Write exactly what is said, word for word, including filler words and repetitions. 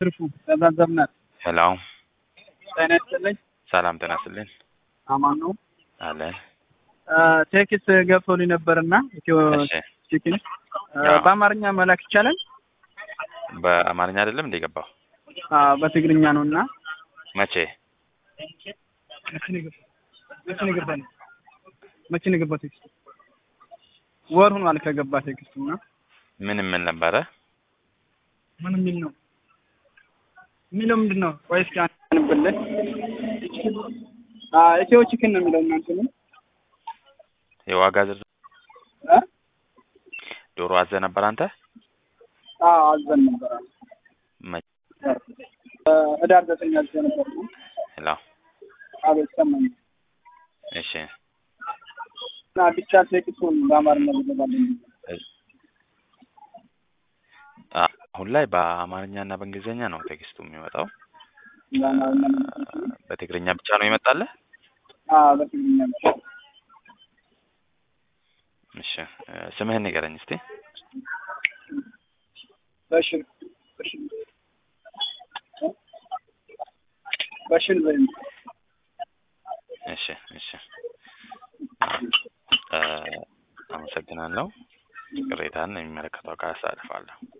ትርፉ ተዛዘብናል። ሄሎ ጤና ይስጥልኝ። ሰላም ጤና ይስጥልኝ። አማን ነው አለን። ቴክስት ገብቶልኝ ነበርና ኢትዮ እሺ ቺክን በአማርኛ መላክ ይቻላል? በአማርኛ አይደለም እንደ ገባው? አዎ በትግርኛ ነውና። መቼ መቼ ነው ገባው? መቼ ነው ገባው ቴክስት? ወር ሆኗል ከገባ ቴክስቱና። ምን ምን ነበረ? ምን ምን ነው የሚለው ምንድነው? ቆይ እስኪ አንብልህ። አዎ ኢትዮ ቺክን ነው የሚለው እናንተ ነው የዋጋ ዝርዝር እ ዶሮ አዘ ነበር አንተ? አዎ አዘን ነበር። መቼ? ህዳር ዘጠኝ አዘ ነበር። ሄሎ አቤት ሰማኝ። እሺ እና ብቻ ቴክስቱን በአማርኛ ልገባልኝ። አሁን ላይ በአማርኛና በእንግሊዘኛ ነው ቴክስቱ የሚመጣው። በትግርኛ ብቻ ነው ይመጣልህ? አዎ በትግርኛ ብቻ። እሺ ስምህን ንገረኝ እስቲ። በሽር በሽር በሽር ዘይም። እሺ እሺ አመሰግናለሁ። ቅሬታን የሚመለከተው አካል አሳልፋለሁ።